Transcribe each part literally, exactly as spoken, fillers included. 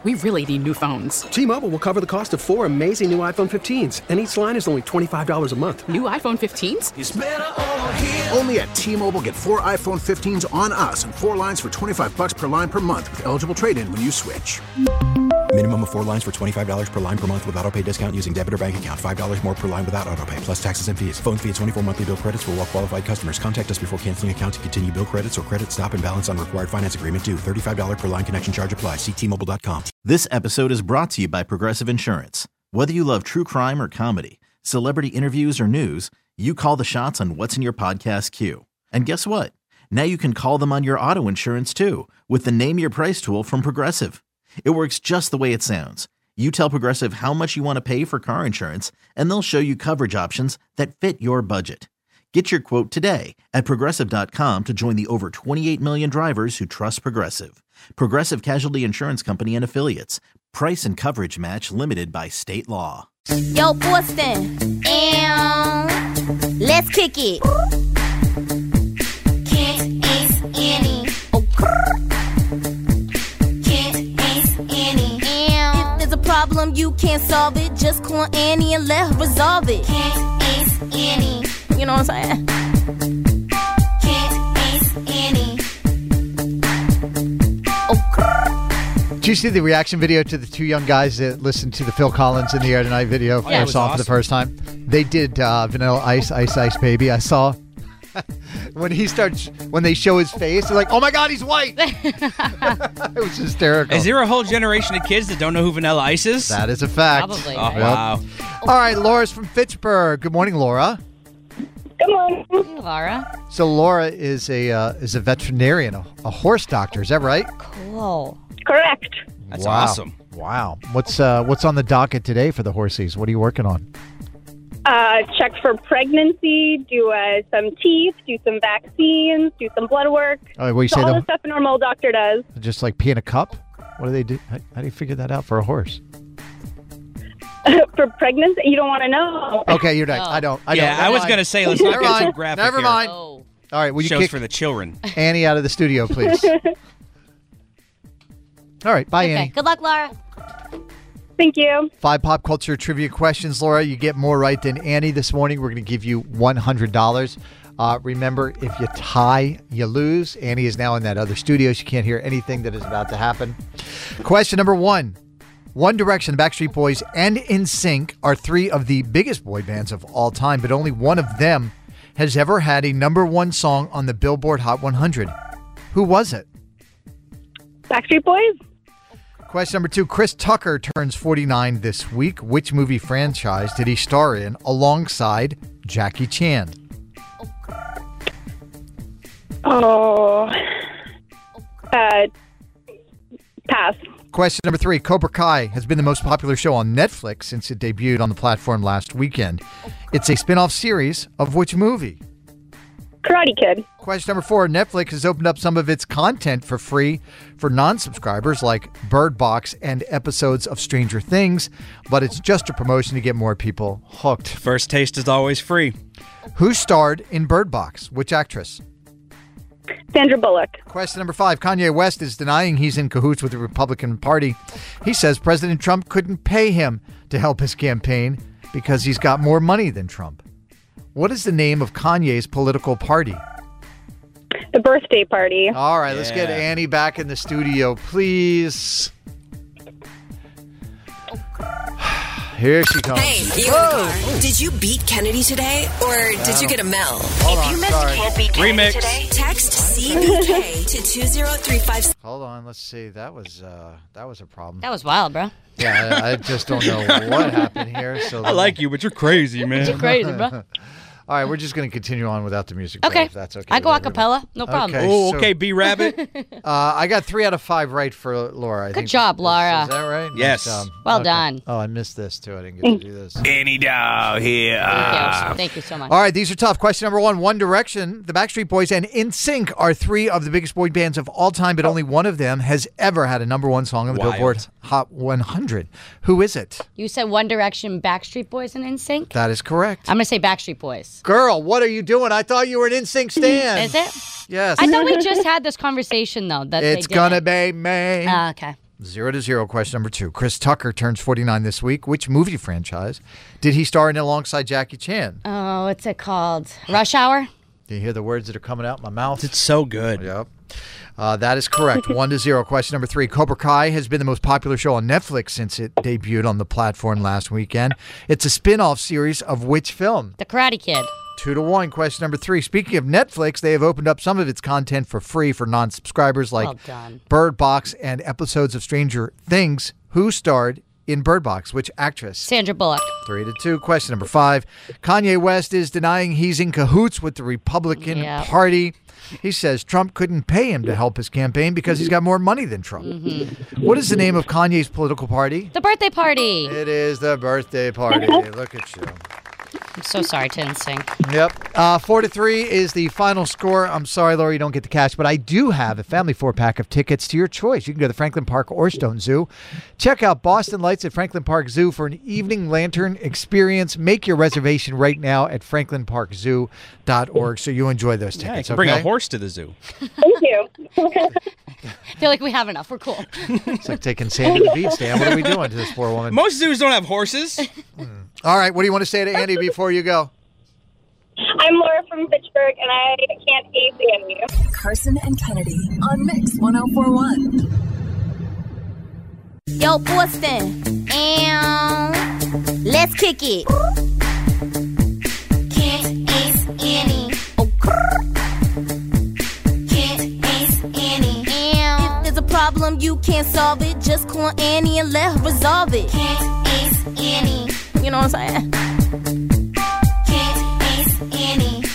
we really need new phones. T-Mobile will cover the cost of four amazing new iPhone fifteens, and each line is only twenty-five dollars a month. New iPhone fifteens? It's better over here. Only at T-Mobile, get four iPhone fifteens on us and four lines for twenty-five dollars per line per month with eligible trade-in when you switch. Minimum of four lines for twenty-five dollars per line per month with autopay discount using debit or bank account. five dollars more per line without autopay, plus taxes and fees. Phone fee at twenty-four monthly bill credits for well-qualified customers. Contact us before canceling account to continue bill credits or credit stop and balance on required finance agreement due. thirty-five dollars per line connection charge applies. See T Mobile dot com. This episode is brought to you by Progressive Insurance. Whether you love true crime or comedy, celebrity interviews or news, you call the shots on what's in your podcast queue. And guess what? Now you can call them on your auto insurance too with the Name Your Price tool from Progressive. It works just the way it sounds. You tell Progressive how much you want to pay for car insurance, and they'll show you coverage options that fit your budget. Get your quote today at Progressive dot com to join the over twenty-eight million drivers who trust Progressive. Progressive Casualty Insurance Company and Affiliates. Price and coverage match limited by state law. Yo, Boston. And let's kick it. Can't ace any. Oh, can't ace any. And if there's a problem, you can't solve it. Just call Annie and let her resolve it. Can't ace any. You know what I'm saying? Can't ace any. Oh, Did you see the reaction video to the two young guys that listened to the Phil Collins in the Air Tonight video Oh, yeah, I it was saw awesome. for the first time? They did uh, Vanilla Ice, Ice Ice Baby. I saw when he starts, when they show his face, they're like, oh my God, he's white. It was hysterical. Is there a whole generation of kids that don't know who Vanilla Ice is? That is a fact. Probably. Oh, Yep. wow. All right, Laura's from Fitchburg. Good morning, Laura. Good morning. Hey, Laura. So Laura is a uh, is a veterinarian, a, a horse doctor. Is that right? Cool. Correct. That's Wow. awesome. Wow. What's uh, what's on the docket today for the horsies? What are you working on? Uh, check for pregnancy, do uh, some teeth, do some vaccines, do some blood work. Oh, what you So say all the, the stuff a normal doctor does. just like pee in a cup? What do they do? How, how do you figure that out for a horse? For pregnancy, you don't want to know. Okay, you're next. Oh. I don't. I yeah, don't. I Never was mind. going to say, let's not Never get too mind. graphic Never here. mind. Oh. All right, will you Shows kick for the children. Annie out of the studio, please? All right, bye, Okay. Annie. Good luck, Laura. Thank you. Five pop culture trivia questions, Laura. You get more right than Annie this morning. We're going to give you one hundred dollars. Uh, remember, if you tie, you lose. Annie is now in that other studio. She can't hear anything that is about to happen. Question number one. One Direction, Backstreet Boys, and N Sync are three of the biggest boy bands of all time, but only one of them has ever had a number one song on the Billboard Hot one hundred. Who was it? Backstreet Boys? Question number two. Chris Tucker turns forty-nine this week. Which movie franchise did he star in alongside Jackie Chan? Oh. Uh, pass. Question number three. Cobra Kai has been the most popular show on Netflix since it debuted on the platform last weekend. It's a spin-off series of which movie? Karate Kid. Question number four. Netflix has opened up some of its content for free for non-subscribers like Bird Box and episodes of Stranger Things, but it's just a promotion to get more people hooked. First taste is always free. Who starred in Bird Box? Which actress? Sandra Bullock. Question number five. Kanye West is denying he's in cahoots with the Republican Party. He says President Trump couldn't pay him to help his campaign because he's got more money than Trump. What is the name of Kanye's political party? The Birthday Party. All right, let's get Yeah. Annie back in the studio, please. Here she comes. Hey, you in the car. Did you beat Kennedy today, or did you get a Mel? Hold if on, you missed sorry. Can't Beat Kennedy Remix. today, text C B K to two zero three five. Hold on, let's see. That was uh, that was a problem. That was wild, bro. Yeah, I, I just don't know what happened here. So I like you, but you're crazy, man. You're crazy, bro. All right, we're just going to continue on without the music. Though, Okay. if that's okay. I with go a everyone. cappella. No problem. Okay. Oh, so- okay, B-Rabbit. Uh, I got three out of five right for Laura. I Good think. job, Laura. Is, is that right? Yes. Nice job. Well done. Oh, I missed this too. I didn't get to do this. Any dog here. Thank you. Thank you so much. All right, these are tough. Question number one. One Direction, the Backstreet Boys, and N Sync are three of the biggest boy bands of all time, but only one of them has ever had a number one song on the Wild. Billboard Hot one hundred. Who is it? You said One Direction, Backstreet Boys, and N Sync? That is correct. I'm going to say Backstreet Boys. Girl, what are you doing? I thought you were an N Sync stan. Is it? Yes. I thought we just had this conversation, though. That It's they gonna didn't. be me. Ah, okay. Zero to zero. Question number two. Chris Tucker turns forty-nine this week. Which movie franchise did he star in alongside Jackie Chan? Oh, what's it called? Rush Hour? Do you hear the words that are coming out my mouth? It's so good. Yep. Uh, that is correct. One to zero. Question number three. Cobra Kai has been the most popular show on Netflix since it debuted on the platform last weekend. It's a spin-off series of which film? The Karate Kid. Two to one. Question number three. Speaking of Netflix, they have opened up some of its content for free for non-subscribers, like Well done. Bird Box and episodes of Stranger Things. Who starred in Bird Box? Which actress? Sandra Bullock. Three to two. Question number five. Kanye West is denying he's in cahoots with the Republican Yep. Party. He says Trump couldn't pay him to help his campaign because he's got more money than Trump. Mm-hmm. What is the name of Kanye's political party? The birthday party. It is the birthday party. Look at you. I'm so sorry to insync. Yep. Uh, four to three is the final score. I'm sorry, Laura, you don't get the cash, but I do have a family four-pack of tickets to your choice. You can go to Franklin Park or Stone Zoo. Check out Boston Lights at Franklin Park Zoo for an evening lantern experience. Make your reservation right now at franklin park zoo dot org so you enjoy those Yeah, you tickets. can bring okay? a horse to the zoo. Thank you. I feel like we have enough. We're cool. It's like taking sand to the beach, Dan. What are we doing to this poor woman? Most zoos don't have horses. All right, what do you want to say to Andy before you go? I'm Laura from Fitchburg, and I can't A stand you. Carson and Kennedy on Mix one oh four one. Yo, Boston. And let's kick it. Can't ace any. Oh, can't ace any. And if there's a problem, you can't solve it. Just call Annie and let her resolve it. Can't ace any. You know what I'm saying? Can't ace any.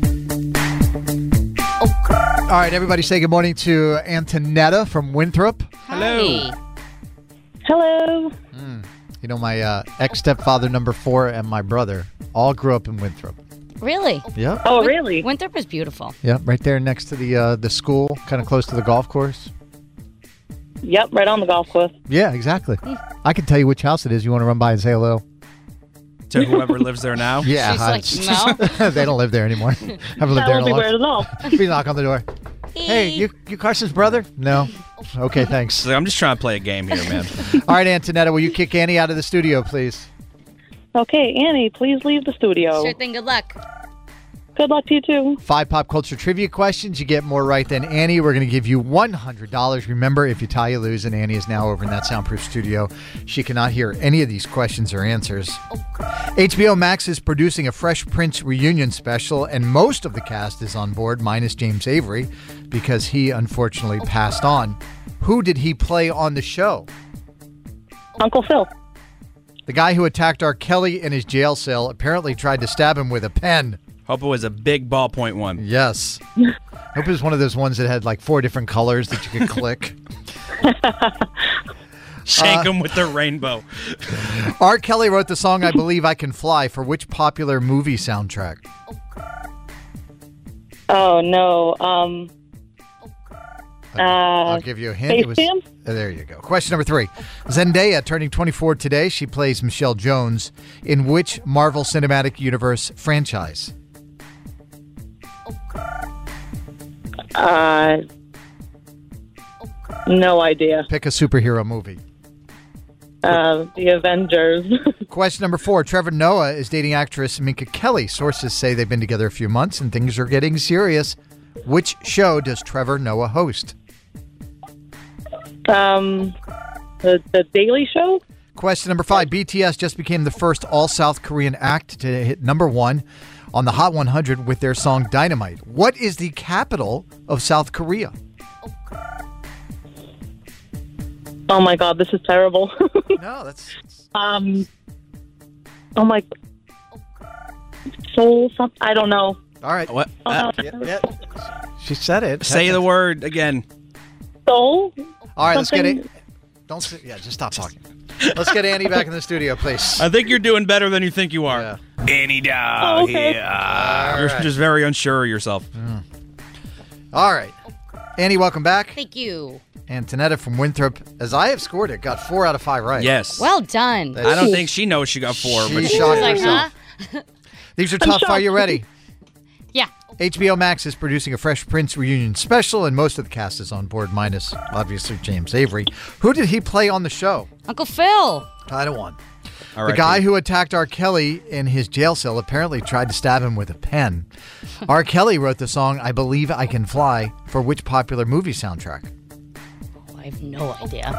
Oh, All right, everybody say good morning to Antonetta from Winthrop. Hello. Hi. Hello. You know, my uh, ex-stepfather number four and my brother all grew up in Winthrop. Really? Yep. Oh, really? Winthrop is beautiful. Yep, right there next to the uh, the school, kind of close to the golf course. Yep, right on the golf course. Yeah, exactly. I can tell you which house it is. You want to run by and say hello? To whoever lives there now. Yeah. She's I- like, no. They don't live there anymore. Haven't lived That there in would a be weird long at all. We knock on the door. Hey, you you Carson's brother? No. Okay, thanks. So I'm just trying to play a game here, man. All right, Antonetta, will you kick Annie out of the studio, please? Okay, Annie, please leave the studio. Sure thing. Good luck. Good luck to you, too. Five pop culture trivia questions. You get more right than Annie. We're going to give you one hundred dollars. Remember, if you tie, you lose, and Annie is now over in that soundproof studio. She cannot hear any of these questions or answers. H B O Max is producing a Fresh Prince reunion special, and most of the cast is on board, minus James Avery, because he unfortunately passed on. Who did he play on the show? Uncle Phil. The guy who attacked R. Kelly in his jail cell apparently tried to stab him with a pen. Hope it was a big ballpoint one. Yes. Hope it was one of those ones that had like four different colors that you could click. Shake him with the rainbow. R. Kelly wrote the song I Believe I Can Fly for which popular movie soundtrack? Oh, no. Um, uh, I'll give you a hint. Space It was, Jam? uh, there you go. Question number three. Zendaya turning twenty-four today. She plays Michelle Jones in which Marvel Cinematic Universe franchise? uh, no idea. Pick a superhero movie. Uh, the Avengers. Question number four. Trevor Noah is dating actress Minka Kelly. Sources say they've been together a few months and things are getting serious. Which show does Trevor Noah host? um, the, the Daily Show? Question number five. B T S just became the first all-South Korean act to hit number one on the Hot one hundred with their song Dynamite. What is the capital of South Korea? Oh, my God, this is terrible. No, that's... um, oh, my... Soul something? I don't know. All right. What? Oh, Uh, no. Yeah, yeah. She said it. say the word again. Soul? All right, let's get something- it. Don't say... Yeah, just stop talking. Let's get Annie back in the studio, please. I think you're doing better than you think you are. Yeah. Annie down Oh, okay. here. You're right. just very unsure of yourself. All right. Annie, welcome back. Thank you. Antonetta from Winthrop, as I have scored it, got four out of five right. Yes. Well done. That- I don't think she knows she got four, She but shocked She's like, herself. huh? These are tough. Are you ready? Yeah. H B O Max is producing a Fresh Prince reunion special, and most of the cast is on board, minus, obviously, James Avery. Who did he play on the show? Uncle Phil. Title one. All The right, guy Pete. who attacked R. Kelly in his jail cell apparently tried to stab him with a pen. R. Kelly wrote the song I Believe I Can Fly for which popular movie soundtrack? Oh, I have no idea.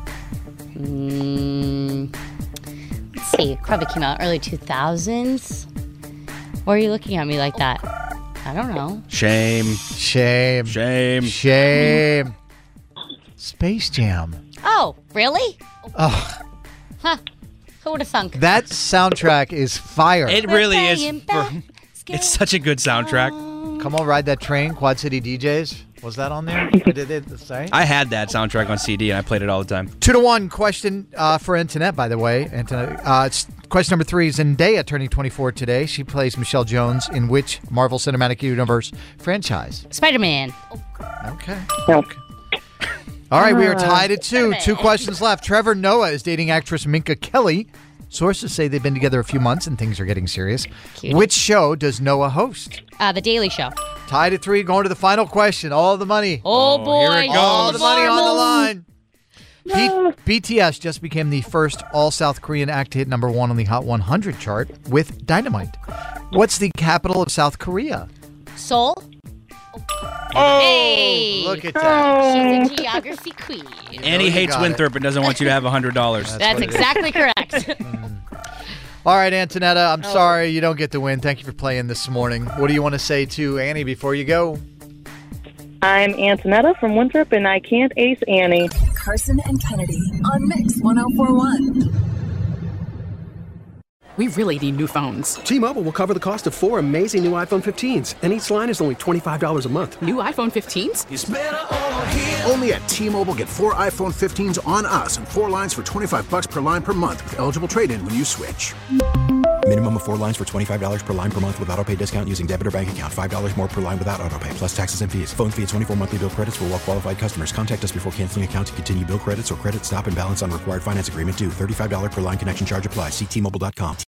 Mm, let's see. It probably came out early two thousands. Why are you looking at me like that? I don't know. Shame. Shame. Shame. Shame. Space Jam. Oh, really? Oh, Huh. Who would have thunk? that soundtrack is fire. It really is. Banging For, back, it's such a good soundtrack. Come on, ride that train. Quad City D Js. Was that on there? Did it say? I had that soundtrack on C D and I played it all the time. Two to one question uh, for Antoinette, by the way. Antoinette, uh, it's question number three. Zendaya turning twenty-four today. She plays Michelle Jones in which Marvel Cinematic Universe franchise? Spider-Man. Okay. Okay. All right, we are tied at two. Two questions left. Trevor Noah is dating actress Minka Kelly. Sources say they've been together a few months and things are getting serious. Cute. Which show does Noah host? Uh, The Daily Show. Tied at three, going to the final question. All the money. Oh, boy. here it goes. All the money on the line. No. B- B T S just became the first all-South Korean act to hit number one on the Hot one hundred chart with Dynamite. What's the capital of South Korea? Seoul. Oh, Hey. Look at that. She's a geography queen. Annie you hates got it. Winthrop and doesn't want you to have one hundred dollars. That's what it is. exactly correct. All right, Antonetta, I'm sorry you don't get the win. Thank you for playing this morning. What do you want to say to Annie before you go? I'm Antonetta from Winthrop, and I can't ace Annie. Carson and Kennedy on Mix ten forty-one. We really need new phones. T-Mobile will cover the cost of four amazing new iPhone fifteens, and each line is only twenty-five dollars a month. New iPhone fifteens? Only at T-Mobile, get four iPhone fifteens on us and four lines for twenty-five bucks per line per month with eligible trade-in when you switch. Minimum of four lines for twenty-five dollars per line per month with autopay discount using debit or bank account. five dollars more per line without autopay, plus taxes and fees. Phone fee at twenty-four monthly bill credits for well-qualified customers. Contact us before canceling account to continue bill credits or credit stop and balance on required finance agreement due. thirty-five dollars per line connection charge applies. See T Mobile dot com.